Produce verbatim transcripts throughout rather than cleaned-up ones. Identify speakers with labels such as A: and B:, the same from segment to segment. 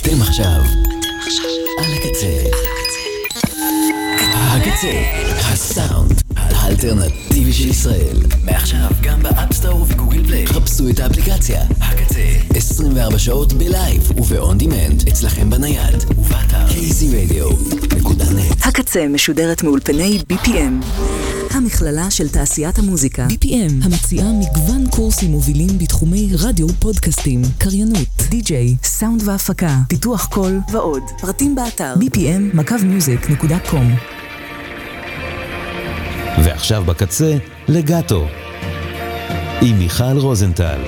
A: אתם עכשיו על הקצה. הקצה, הסאונד האלטרנטיבי של ישראל. מעכשיו גם באפסטור ובגוגל פליי. חפשו את האפליקציה הקצה עשרים וארבע שעות בלייב ובאון דימנד אצלכם בנייד ובאתר קי זי רדיו נקודה נט.
B: הקצה משודרת מאולפני בי פי אם, המכללה של תעשיית המוזיקה.
C: בי פי אם המציעה מגוון קורסים מובילים בתחומי רדיו, פודקאסטים, קריינות, די-ג'יי,
B: סאונד והפקה, פיתוח קול ועוד. פרטים באתר
C: בי פי אם מקו מיוזיק נקודה קום.
D: ועכשיו בקצה, לגאטו, עם מיכל רוזנטל.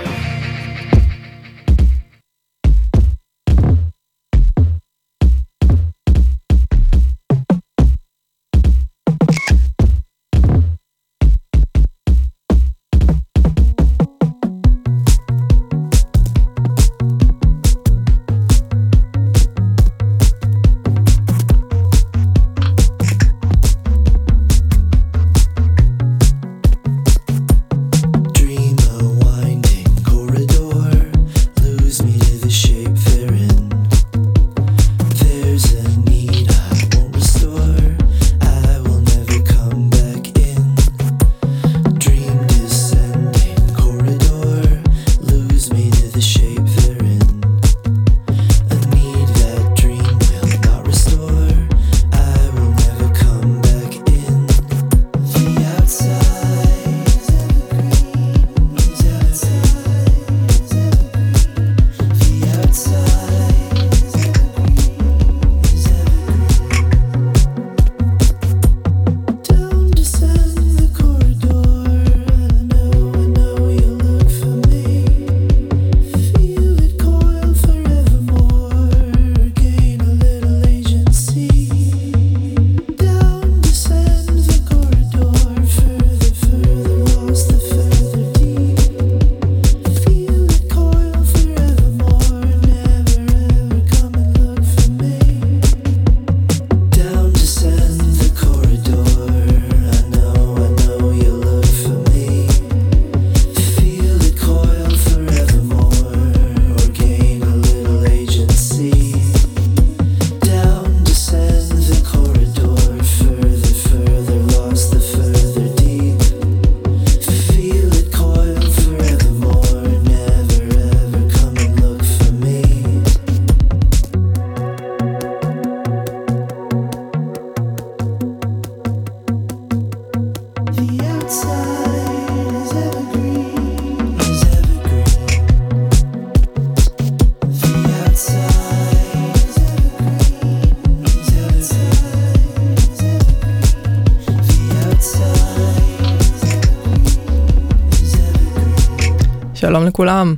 E: שלום לכולם.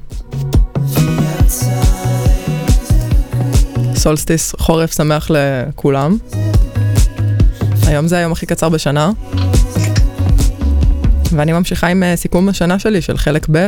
E: סולסטיס חורף שמח לכולם. היום זה היום הכי קצר בשנה. ואני ממשיכה עם סיכום השנה שלי של חלק ב'.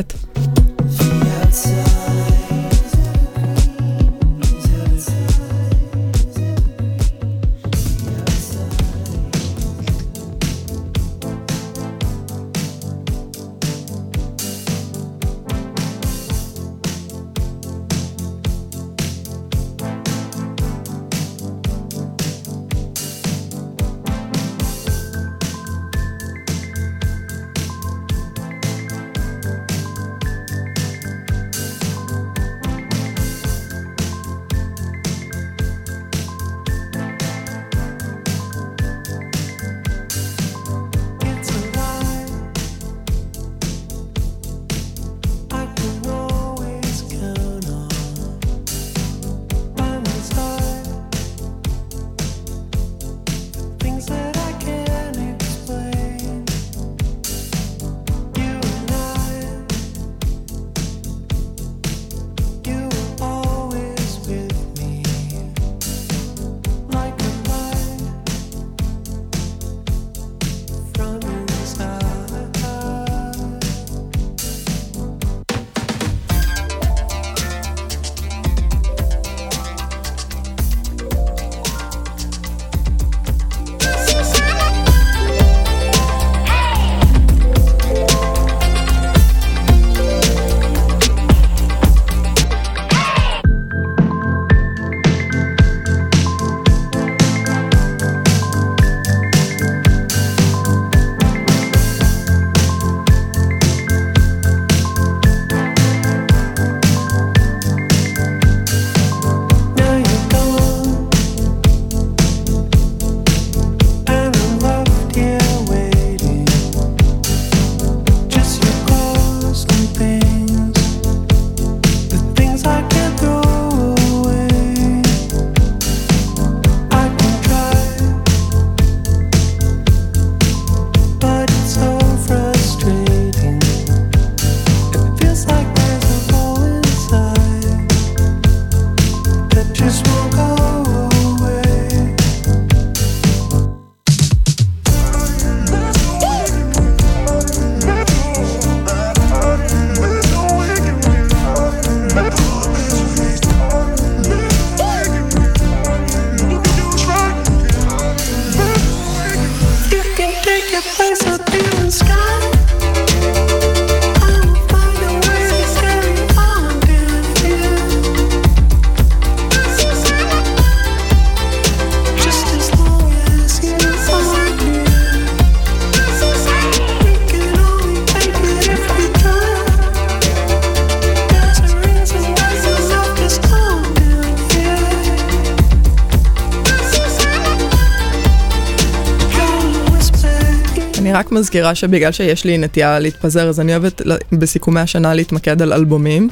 E: אני רק מזכירה שבגלל שיש לי נטייה להתפזר, אז אני אוהבת בסיכומי השנה להתמקד על אלבומים.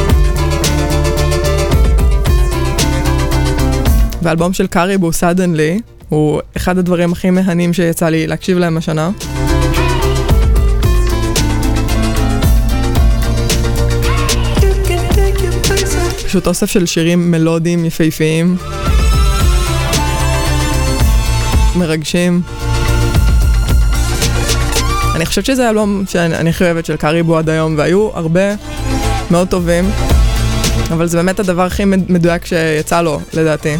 E: והאלבום של קריבו, Suddenly, הוא אחד הדברים הכי מהנים שיצא לי להקשיב להם השנה. פשוט אוסף של שירים מלודיים יפהפיים, מרגשים. אני חושבת שזה האלבום שאני הכי אוהבת של קריבו עד היום, והיו הרבה מאוד טובים, אבל זה באמת הדבר הכי מדויק שיצא לו, לדעתי.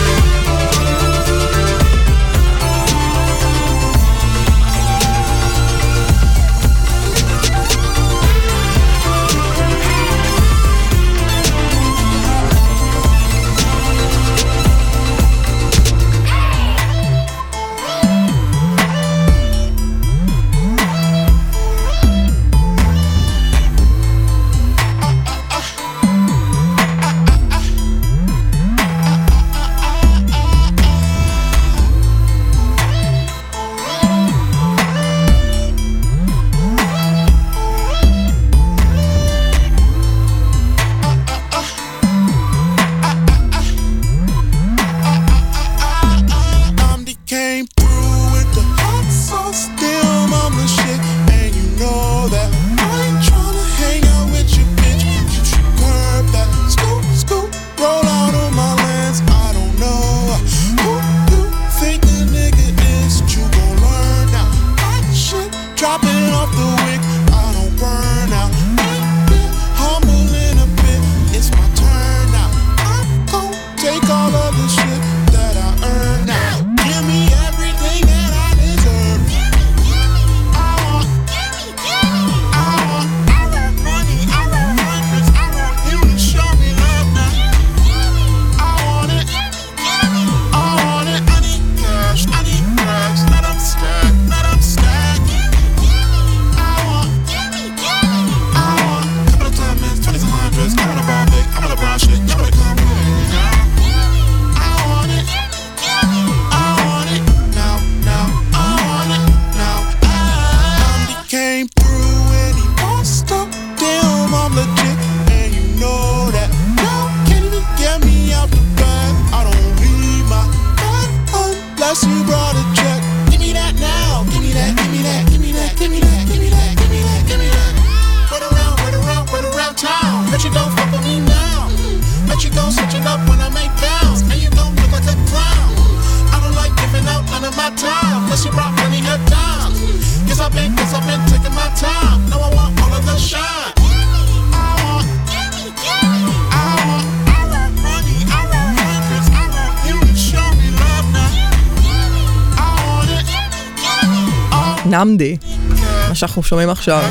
E: נמדי, מה שאנחנו שומעים עכשיו.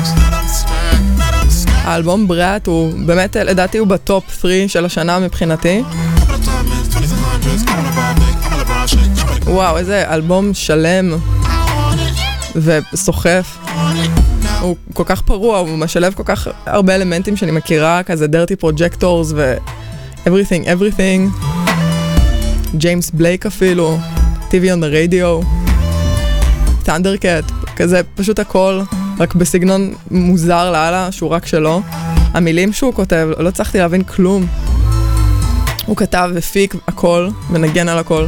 E: האלבום בריאת הוא באמת, לדעתי הוא בטופ שלוש של השנה מבחינתי. וואו, איזה אלבום שלם וסוחף. הוא כל כך פרוע, הוא משלב כל כך הרבה אלמנטים שאני מכירה, כזה Dirty Projectors ו Everything Everything, ג'יימס בלייק אפילו, טי וי on the Radio, Thundercat, כזה פשוט הכל, רק בסגנון מוזר לאללה, שהוא רק שלו. המילים שהוא כותב, לא צריכתי להבין כלום. הוא כתב ופיק הכל, ונגן על הכל.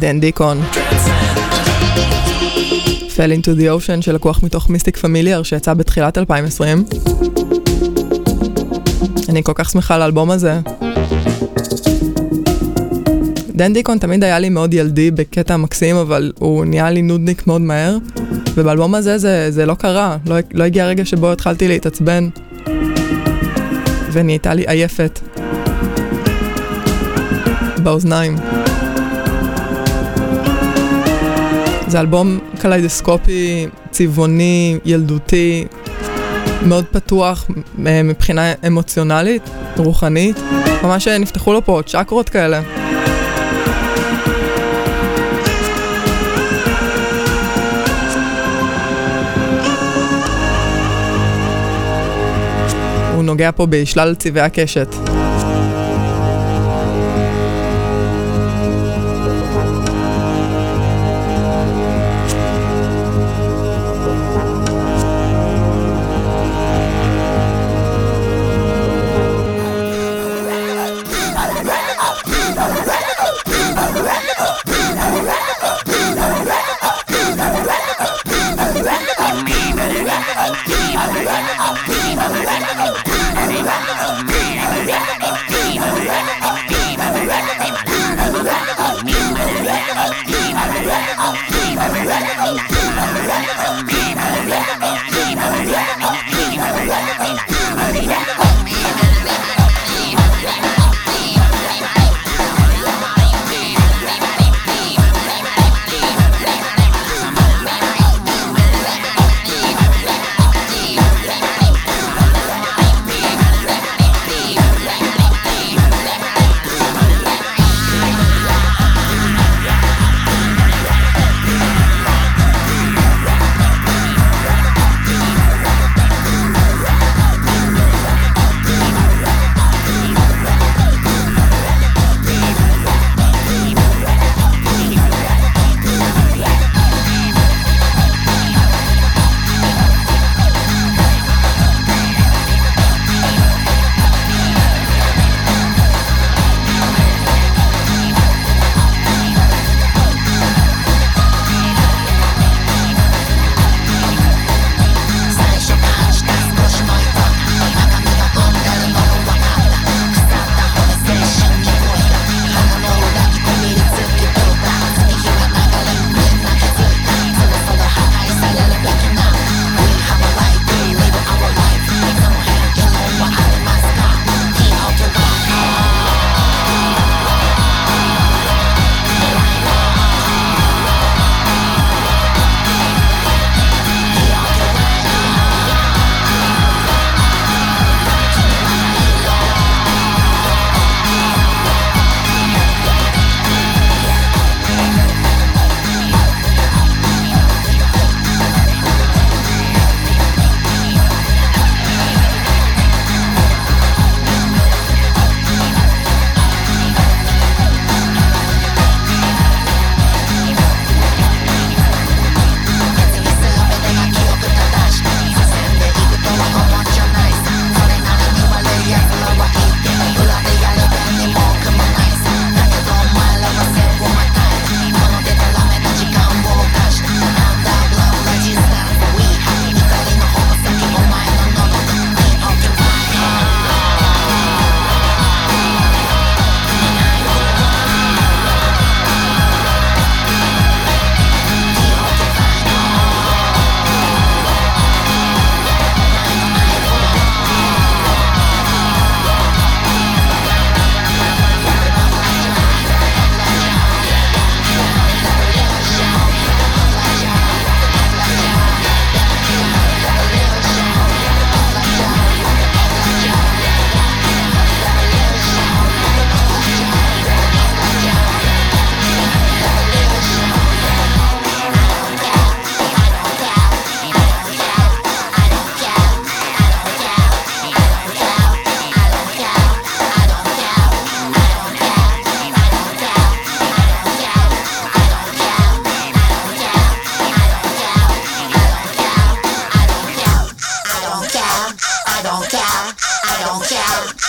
E: דן דיקון. Fell into the Ocean שלקוח מתוך מיסטיק פמיליאר שיצא בתחילת אלפיים ועשרים. אני כל כך שמחה על האלבום הזה. דן דיקון תמיד היה לי מאוד ילדי בקטע מקסים, אבל הוא נהיה לי נודניק מאוד מהר, ובאלבום הזה זה, זה לא קרה, לא, לא הגיע הרגע שבו התחלתי להתעצבן, ונהייתה לי עייפת באוזניים. זה אלבום קליידוסקופי, צבעוני, ילדותי, מאוד פתוח מבחינה אמוציונלית, רוחנית, ממש נפתחו לו פה צ'קרות כאלה. הוא נוגע פה בשלל צבעי הקשת.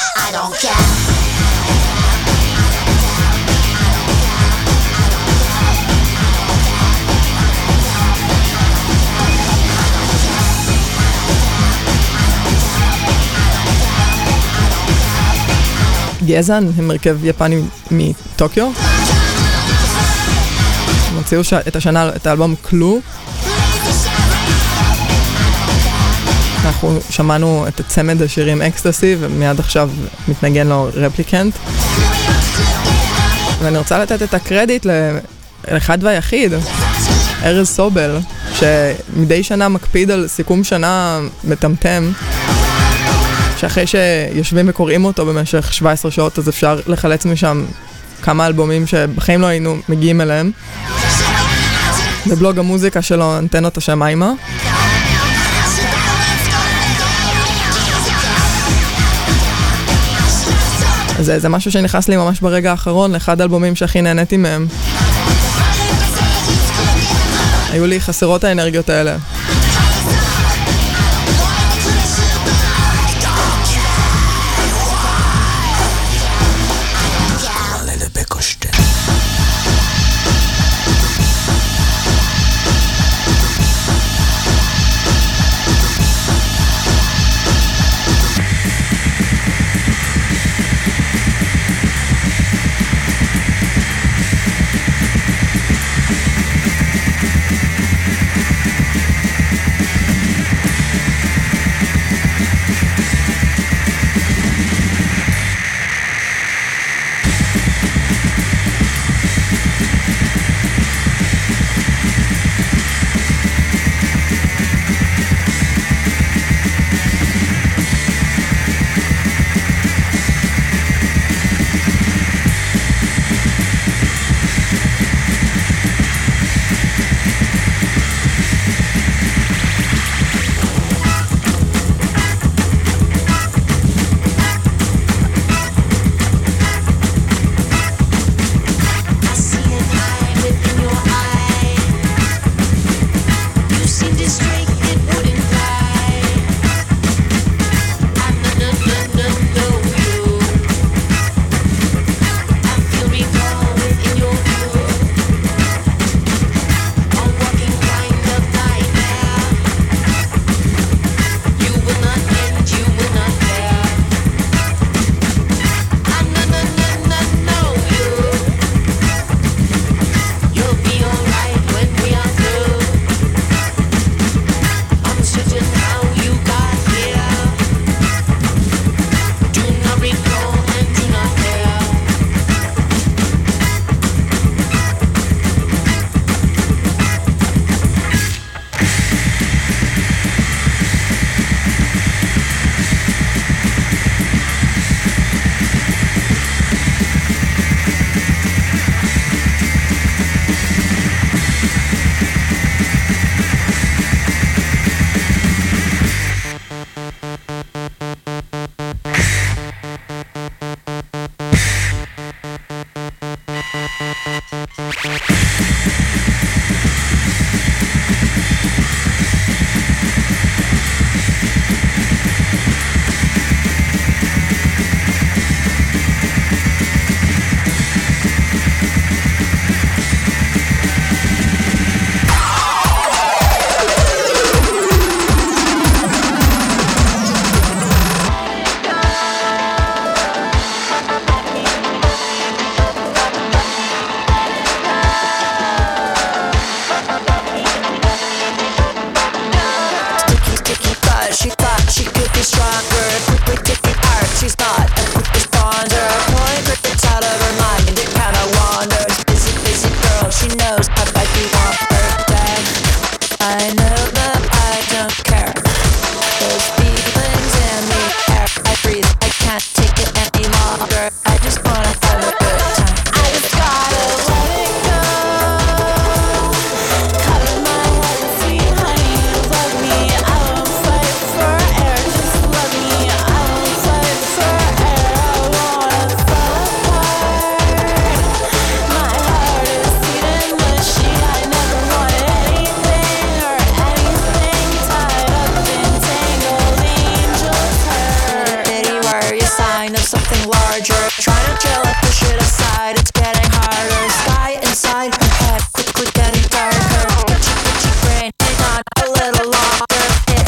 F: don't care.
E: גזן, הם מרכב יפני מטוקיו. הם הוציאו את השנה את האלבום קלו. אנחנו שמענו את הצמד השירים אקסטסי, ומיד עכשיו מתנגן לו רפליקנט. ואני רוצה לתת את הקרדיט לאחד והיחיד, ארז סובל, שמדי שנה מקפיד על סיכום שנה מטמטם, שאחרי שיושבים וקוראים אותו במשך שבע עשרה שעות, אז אפשר לחלץ משם כמה אלבומים שבחיים לא היינו מגיעים אליהם. בבלוג המוזיקה שלו, אנטנות השמיימה. זה, זה משהו שנכנס לי ממש ברגע האחרון, לאחד האלבומים שהכי נהניתי מהם. היו לי חסרות האנרגיות האלה.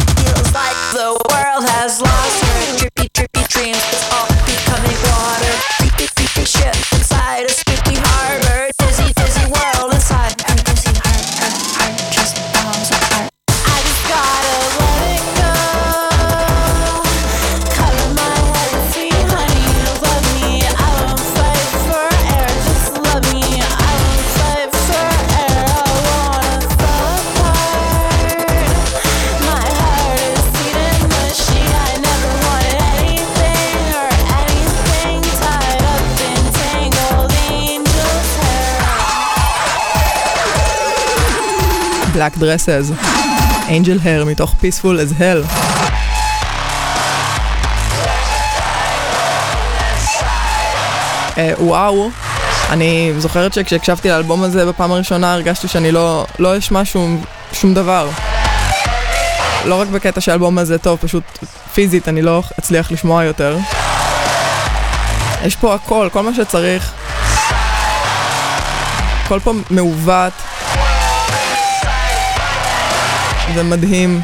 F: The world has lost her drippy, drippy dreams. It's all becoming water.
E: Black Dresses, Angel Hair מתוך Peaceful as Hell. אה, וואו, אני זוכרת שכשהקשבתי לאלבום הזה בפעם הראשונה הרגשתי שאני לא, לא אשמע שום, שום דבר. לא רק בקטע שהאלבום הזה טוב, פשוט פיזית אני לא אצליח לשמוע יותר. יש פה הכל, כל מה שצריך. הכל פה מעוות. זה מדהים.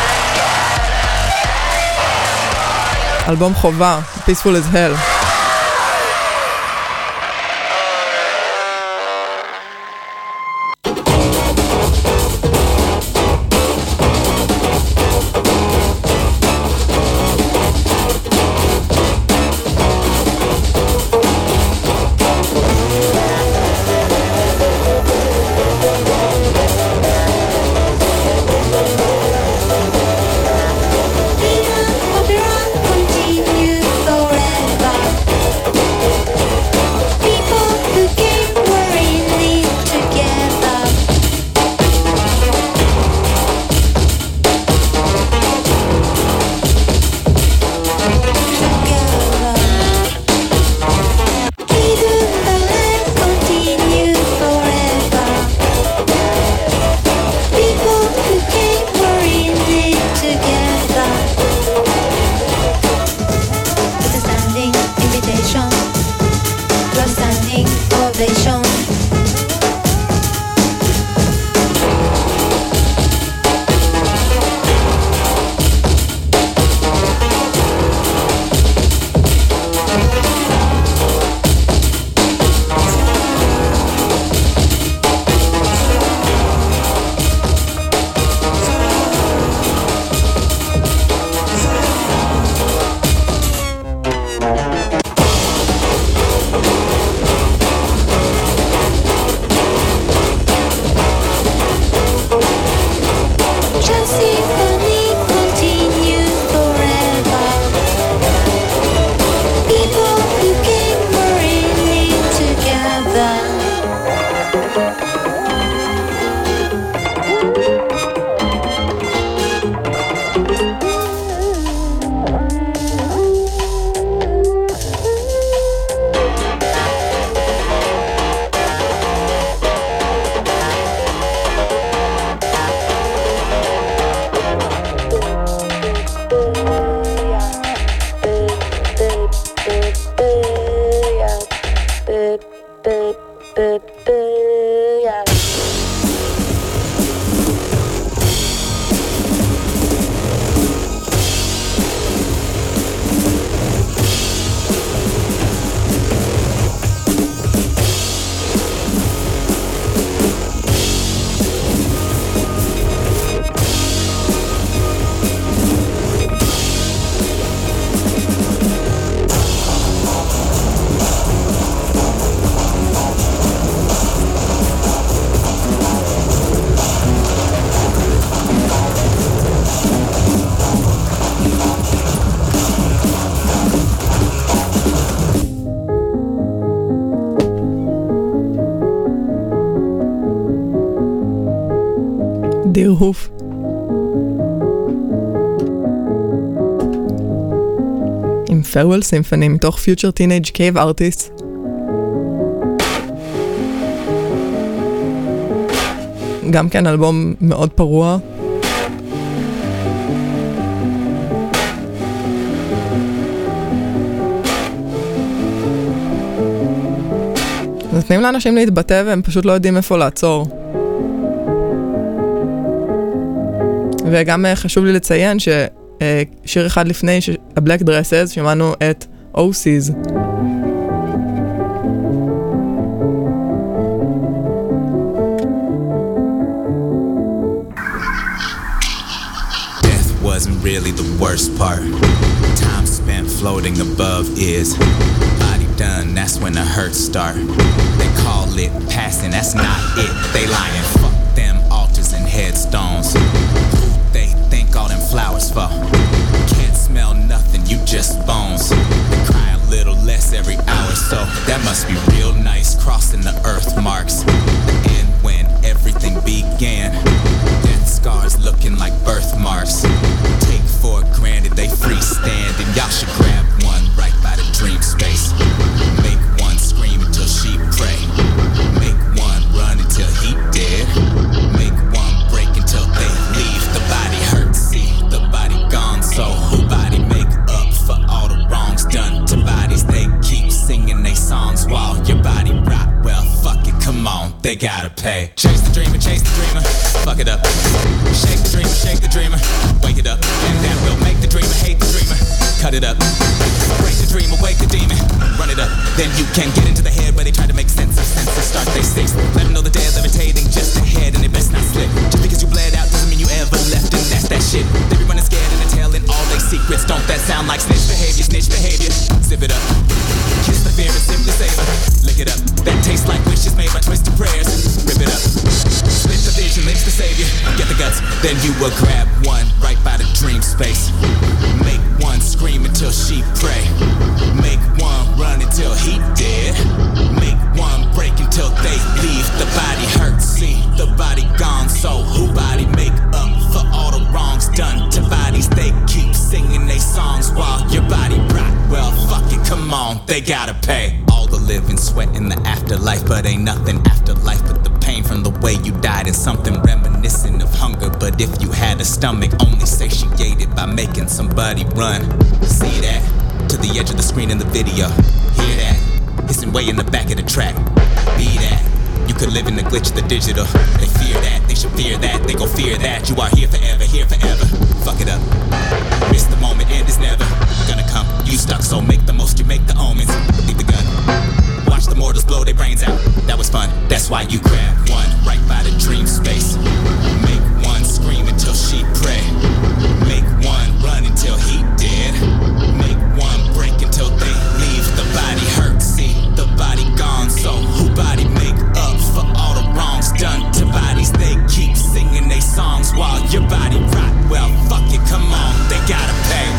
E: אלבום חובה, Peaceful as Hell.
F: דירהוף. עם Farewell Symphony מתוך Future Teenage Cave Artists. גם כן אלבום מאוד פרוע. נותנים לאנשים להתבטא והם פשוט לא יודעים איפה לעצור. וגם חשוב לי לציין ששיר אחד לפני ה-Black Dresses שמענו את Oasis.
G: Death wasn't really the worst part. Time spent floating above is body done, that's when the hurts start. They call it passing, that's not it. They lying, fuck them altars and headstones. They think all them flowers for. Can't smell nothing, you just bones. They cry a little less every hour, so that must be real nice, crossing the earth marks. The end when everything began. they gotta pay. Chase the dreamer, chase the dreamer, fuck it up. Shake the dreamer, shake the dreamer, wake it up. And that will make the dreamer hate the dreamer. Cut it up. Break the dream, awake the demon. Run it up. Then you can get into the head where they try to make sense of senses. Start they six. Let them know the dead levitating just ahead and they best not slip. Just because you bled out doesn't mean you ever left, and that's that shit. They be running scared and they're telling all their secrets. Don't that sound like snitch behavior? Snitch behavior. Zip it up. Kiss the fear and simply savor. Lick it up. That tastes like wishes made by twisted prayers. Rip it up. Split the vision, lynch the savior. Get the guts. Then you will grab one right by the dream space. Make one scream until she pray. Make one run until he dead. Make one break until they leave. The body hurts, see, the body gone. So who body make up for all the wrongs done to bodies? They keep singing they songs while your body rock. Well, fuck it, come on, they gotta pay. All the living sweat in the afterlife, but ain't nothing afterlife but the pain from the way you died and something reminiscent of hunger. But if you had a stomach, only satiated by making somebody run. See that? To the edge of the screen in the video. Hear that? Hissing way in the back of the track. Be that. You could live in the glitch of the digital. They fear that, they should fear that. They gon' fear that. You are here forever, here forever. Fuck it up. Miss the moment and it's never gonna come. You stuck, so make the most, you make the omens. Leave the gun. Watch the mortals blow their brains out. That was fun, that's why you grab one right by the dream space. Make one scream until she pray. Make one run until he dead. Make one break until they leave. The body hurts, see, the body gone. So who body make up for all the wrongs done to bodies? They keep singing they songs while your body rock. Well, fuck it, come on, they gotta pay.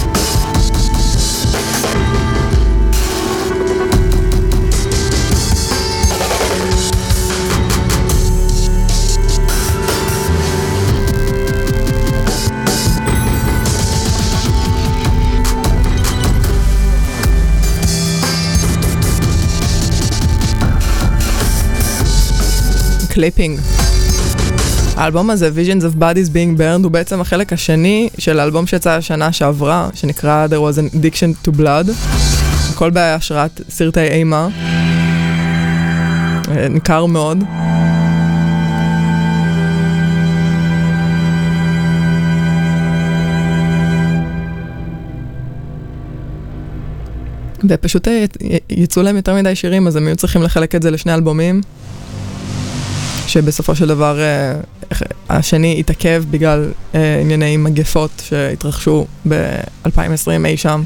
E: קליפינג. האלבום הזה, Visions of Bodies Being Burned, הוא בעצם החלק השני של האלבום שיצא השנה שעברה, שנקרא There was an Addiction to Blood. הכל בהשראת סרטי אימה. ניכר מאוד. ופשוט יצאו להם יותר מדי שירים, אז הם היו צריכים לחלק את זה לשני אלבומים. שבסופו של דבר השני התעכב בגלל ענייני מגפות שהתרחשו ב-אלפיים ועשרים אי שם.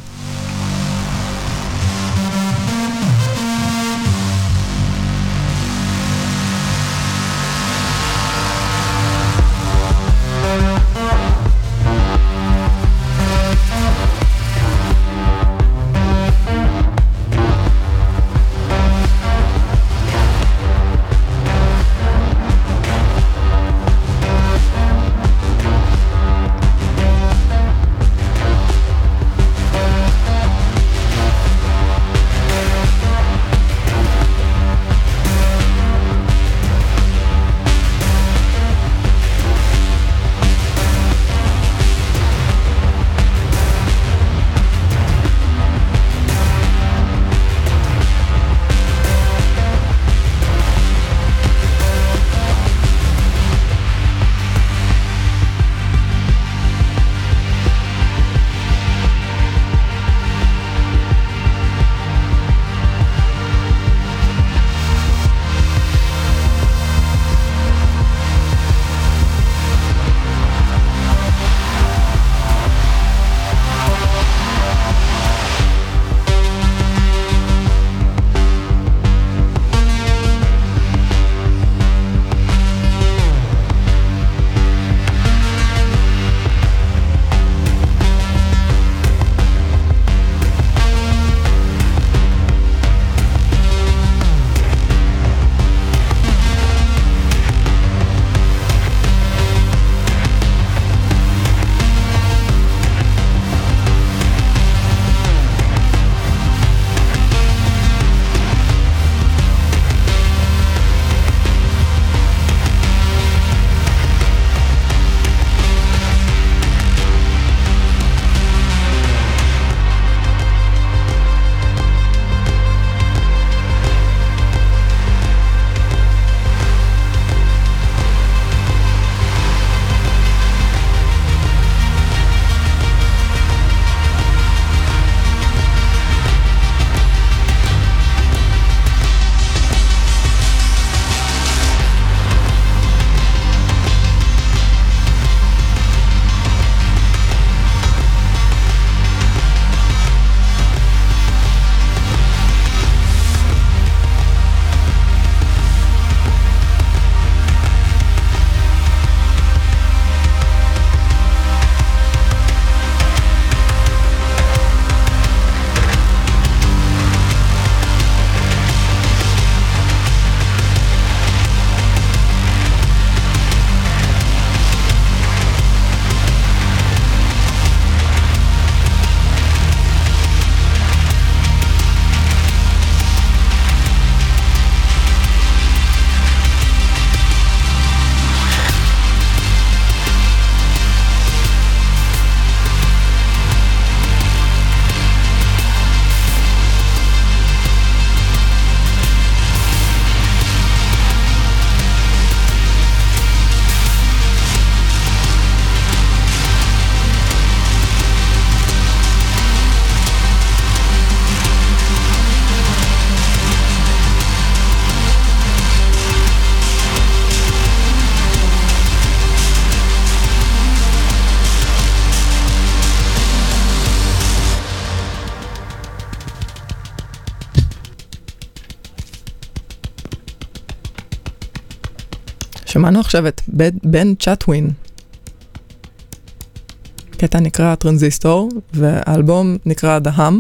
E: שמענו עכשיו את בן צ'טווין. קטע נקרא טרנזיסטור, והאלבום נקרא The Hum.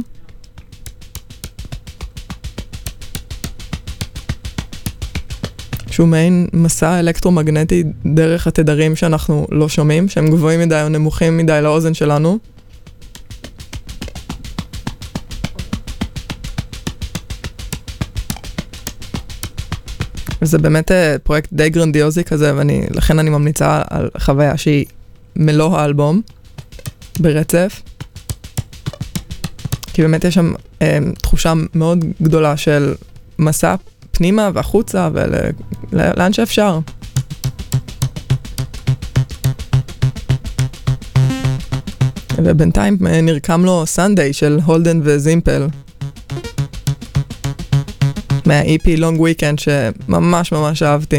E: שהוא מעין מסע אלקטרומגנטי דרך התדרים שאנחנו לא שומעים, שהם גבוהים מדי או נמוכים מדי לאוזן שלנו. וזה באמת פרויקט די גרנדיוזי כזה, ולכן אני ממליצה על חוויה שהיא מלוא האלבום, ברצף. כי באמת יש שם אה, תחושה מאוד גדולה של מסע פנימה והחוצה ולאן שאפשר. ובינתיים נרקם לו סנדיי של הולדן וזימפל. מה-E P Long Weekend שממש ממש אהבתי.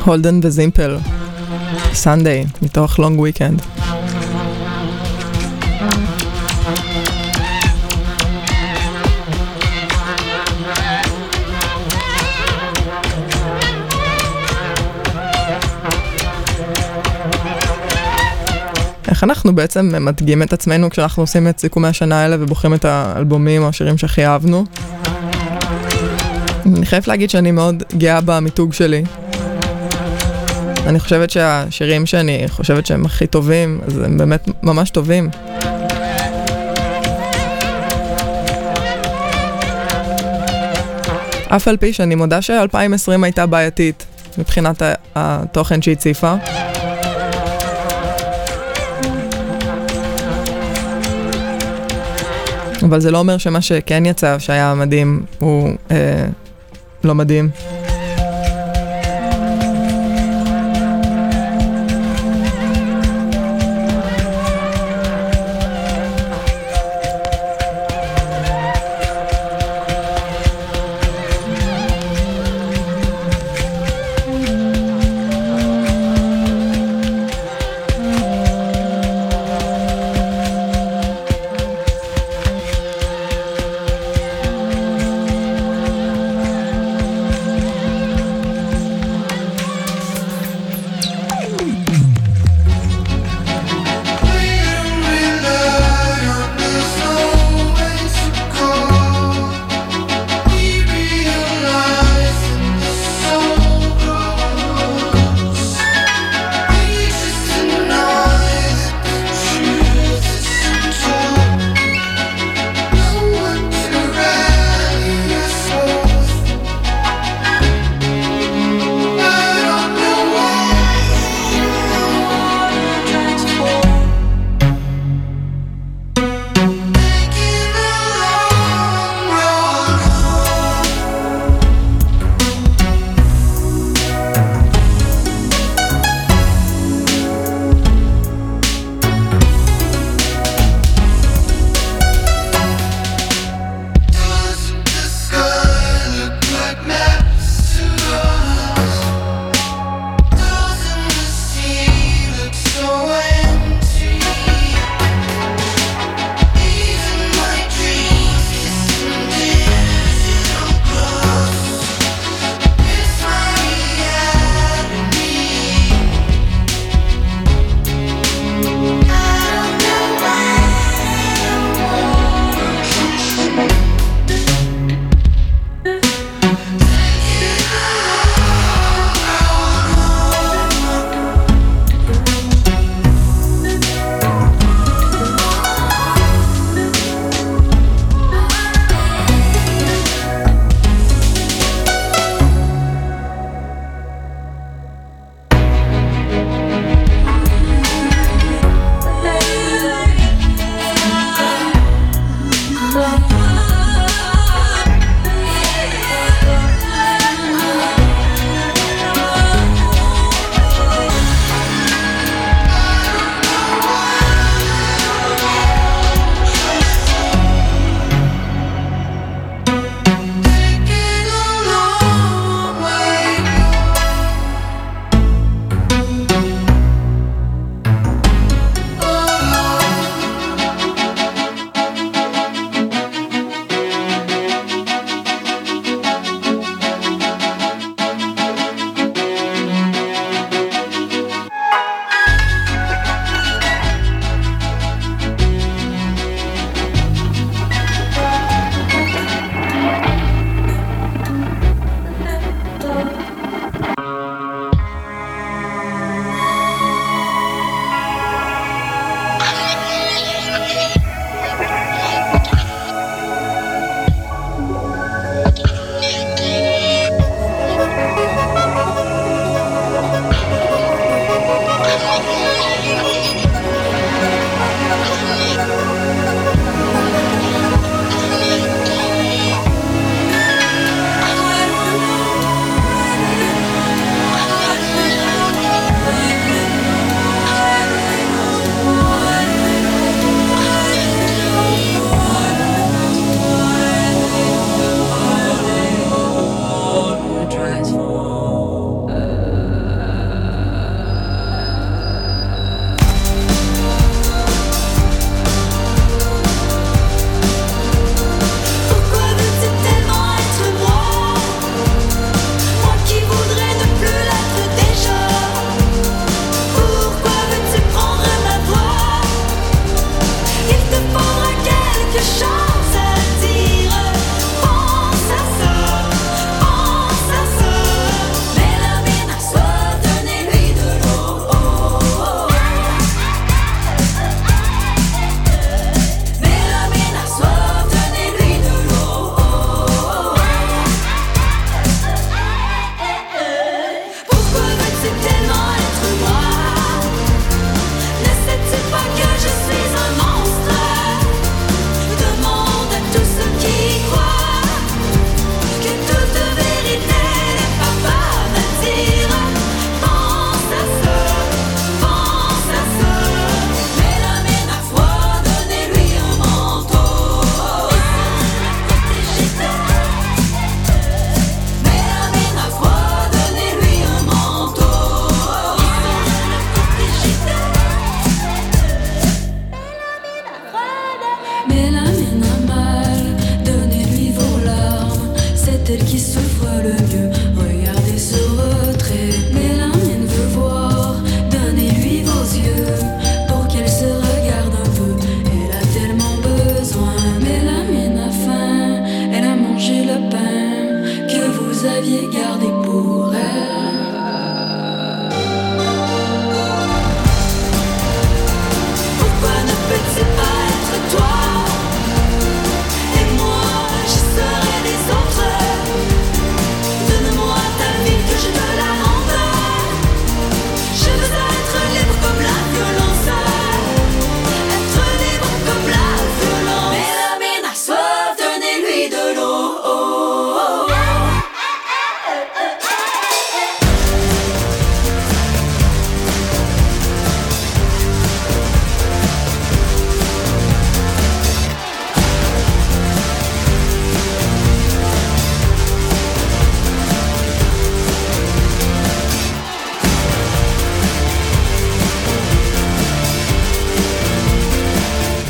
E: הולדן וזימפל, סנדיי, מתוך לונג וויקנד. איך אנחנו בעצם מדגים את עצמנו כשאנחנו עושים את סיכומי השנה האלה ובוחרים את האלבומים או השירים שהכי אהבנו? אני חייב להגיד שאני מאוד גאה במיתוג שלי. אני חושבת שהשירים שאני חושבת שהם הכי טובים, אז הם באמת ממש טובים. אף על פי שאני מודה ש-אלפיים עשרים הייתה בעייתית מבחינת התוכן שהיא ציפה. אבל זה לא אומר שמה שכן יצא, שהיה מדהים, הוא אה, לא מדהים.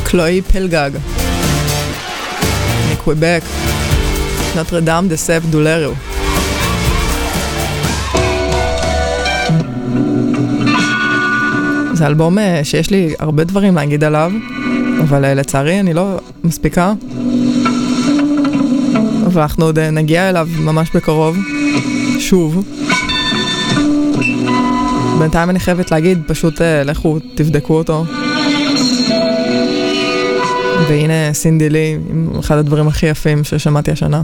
E: קלואי פלגג, מקוויבק, נוטר דאם דה סף דולרו. זה אלבום שיש לי הרבה דברים להגיד עליו, אבל לצערי אני לא מספיקה. אבל אנחנו עוד נגיע אליו ממש בקרוב, שוב. בינתיים אני חייבת להגיד, פשוט לכו תבדקו אותו. והנה סינדי לי, עם אחד הדברים הכי יפים ששמעתי השנה.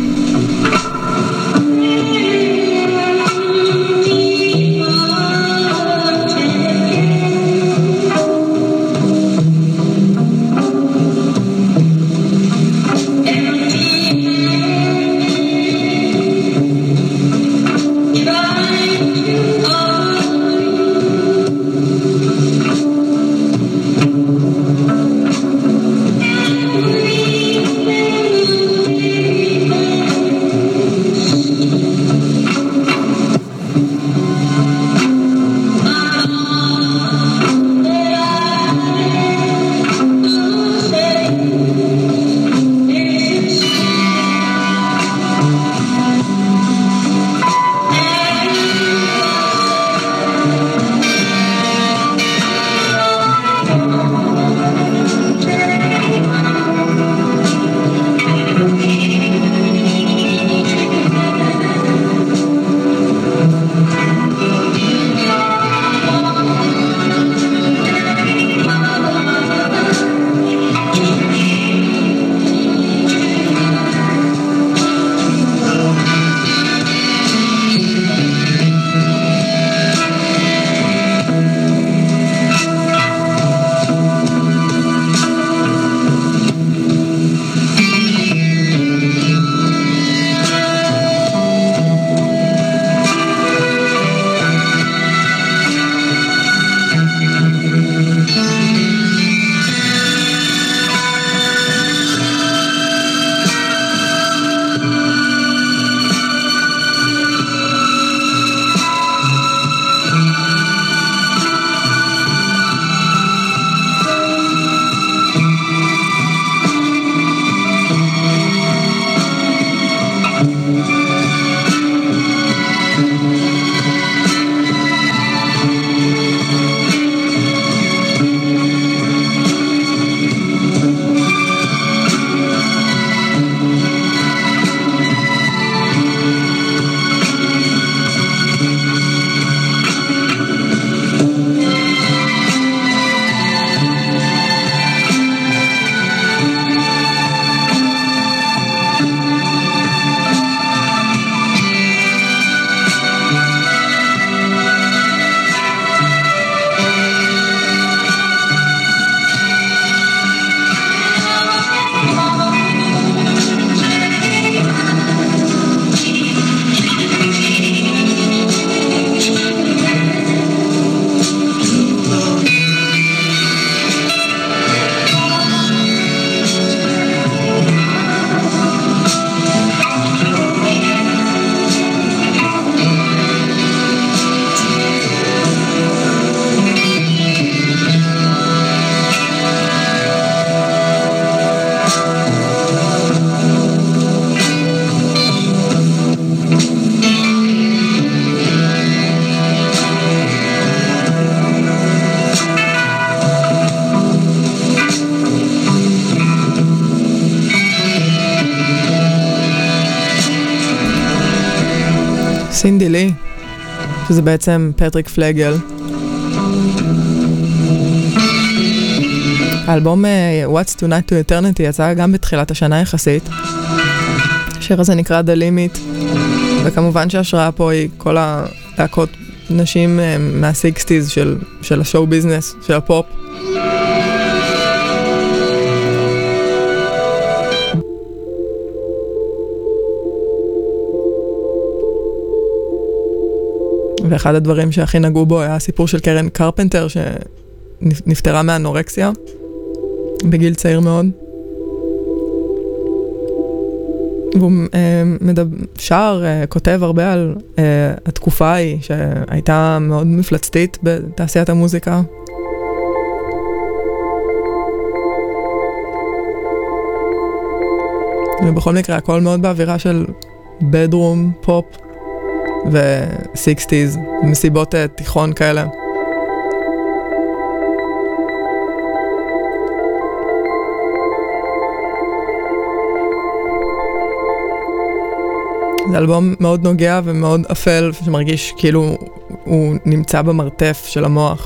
E: סינדי לי, שזה בעצם פטריק פלגל. האלבום What's Tonight to Eternity יצא גם בתחילת השנה יחסית. השיר הזה נקרא The Limit, וכמובן שההשראה פה היא כל הלהקות נשים מה-סיקסטיז של, של השואו ביזנס, של הפופ. ואחד הדברים שהכי נגעו בו היה הסיפור של קרן קרפנטר שנפטרה מאנורקסיה בגיל צעיר מאוד. והוא מדבר, שר, כותב הרבה על התקופה ההיא שהייתה מאוד מפלצתית בתעשיית המוזיקה.
F: ובכל מקרה, הכל מאוד באווירה של בדרום, פופ ו-סיקסטיז, מסיבות תיכון כאלה. זה אלבום מאוד נוגע ומאוד אפל, שמרגיש כאילו הוא נמצא במרתף של המוח.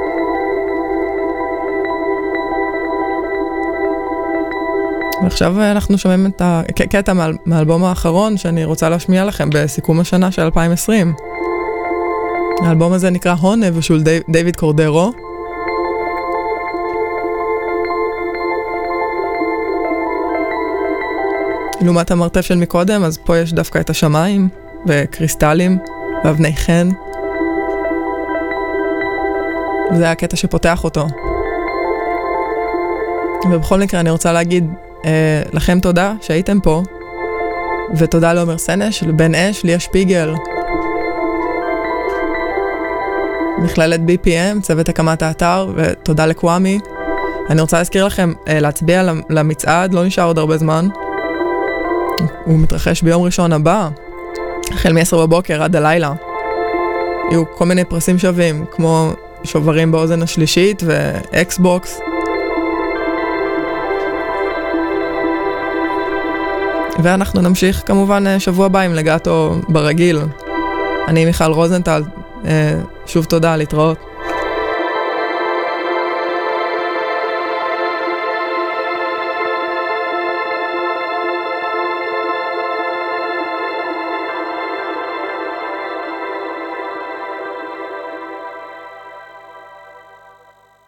F: ועכשיו אנחנו שומעים את הקטע מהאלבום האחרון שאני רוצה להשמיע לכם בסיכום השנה של אלפיים עשרים. האלבום הזה נקרא הונה ושול דיוויד קורדרו. לעומת המרתף של מקודם, אז פה יש דווקא את השמיים וקריסטלים ואבני חן. וזה הקטע שפותח אותו. ובכל מקרה אני רוצה להגיד אה, לכם תודה שהייתם פה, ותודה לעומר סנש, לבן אש, ליה שפיגל, מכללת בי פי אם, צוות הקמת האתר, ותודה לקוואמי. אני רוצה להזכיר לכם אה, להצביע למצעד, לא נשאר עוד הרבה זמן. הוא מתרחש ביום ראשון הבא, החל מ-עשר בבוקר עד הלילה. יהיו כל מיני פרסים שווים, כמו שוברים באוזן השלישית ואקסבוקס. ואנחנו נמשיך כמובן שבוע הבא עם לגאטו ברגיל. אני מיכל רוזנטל, שוב תודה, להתראות.